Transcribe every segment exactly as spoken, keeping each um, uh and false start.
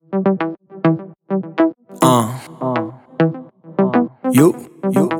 آه یو یو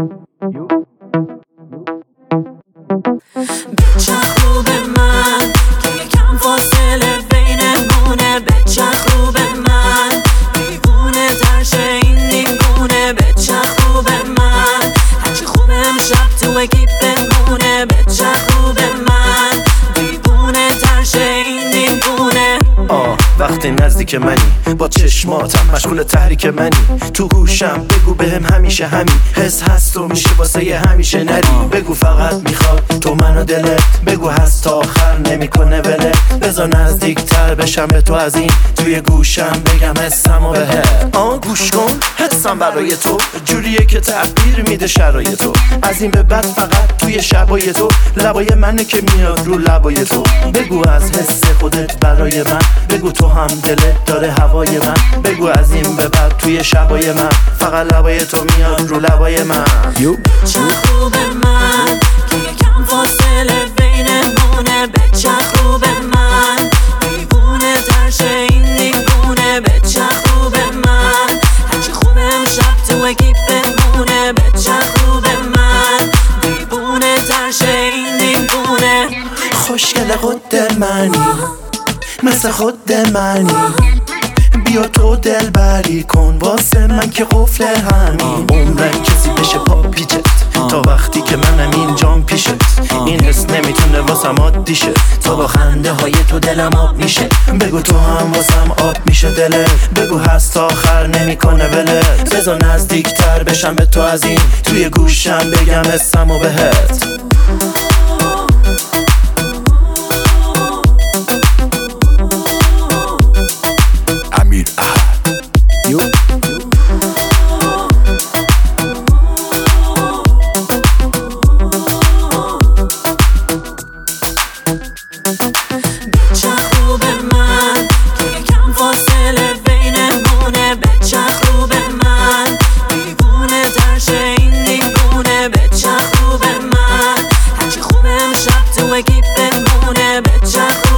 بچه خوب من که یکم فاصله بینمونه، بچه خوب من دیوونه ترشه این دیوونه، بچه خوب من هرچی خوب امشب تو کیف بمونه، بچه خوب من دیوونه ترشه این دیوونه. آه وقتی نزدیک منی با چشماتم مشغول تحریک منی، تو گوشم بگو بهم همیشه همین حس هست و میشه واسه یه همیشه نری، بگو فقط میخواد تو منو دلت، بگو هست تا آخر نمیکنه ولت، بذار نزدیک تر بشم به تو از این توی گوشم بگم حسم و بهت. آه گوش کن حسم برای تو جوریه که تغییر میده شرایطو، از این به بعد فقط توی شبای تو لبای منه که میاد رو لبای تو، بگو از حس خودت برای من، بگو تو هم دلت داره هوای من، بگو از این به بعد توی شبای من فقط لبای تو میاد رو لبای من. بچه خوب من که یکم فاصله بینمونه، بچه خوب من دیوونه ترشه این دیوونه، بچه خوب من هرچی خوب امشب تو کیف بمونه، بچه خوب من دیوونه ترشه این دیوونه. خوشگل خود منی مثل خود منی، بیا تو دل بری کن واسه من که قفل همین، عمرن کسی بشه پا پیچت تا وقتی که منم اینجام پیشت، این حس نمیتونه واسم عادی شه تا با خنده های تو دلم آب میشه، بگو تو هم واسم آب میشه دلت، بگو هست تا آخر نمیکنه ولت، بذار نزدیک تر بشم به تو از این توی گوشم بگم حسم و بهت. یو بچه خوب من که یکم فاصله بینمونه، بچه خوب من دیوونه ترشه این دیوونه، بچه خوب من هرچی خوب امشب تو کیف بمونه، بچه خوب